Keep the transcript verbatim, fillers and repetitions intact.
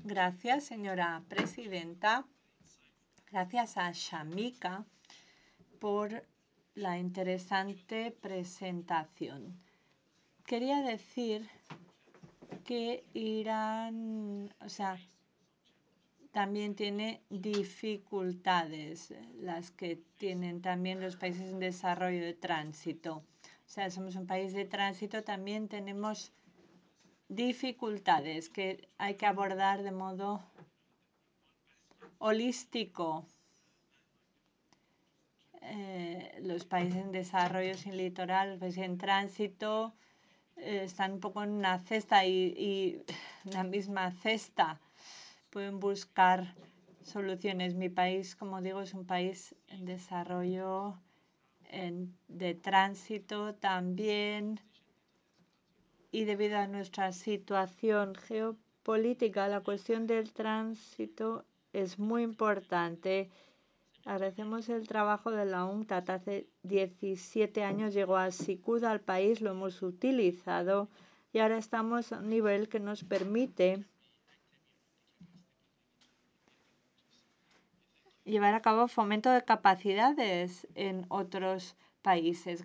Gracias, señora presidenta. Gracias a Shamika por la interesante presentación. Quería decir que Irán, o sea, también tiene dificultades, las que tienen también los países en desarrollo de tránsito. O sea, somos un país de tránsito, también tenemos dificultades que hay que abordar de modo holístico. Eh, los países en desarrollo sin litoral, los países en tránsito, eh, están un poco en una cesta y, y la misma cesta. Pueden buscar soluciones. Mi país, como digo, es un país en desarrollo en, de tránsito también. Y debido a nuestra situación geopolítica, la cuestión del tránsito es muy importante. Agradecemos el trabajo de la UNCTAD. Hace diecisiete años llegó a Sikud al país, lo hemos utilizado y ahora estamos a un nivel que nos permite llevar a cabo fomento de capacidades en otros países.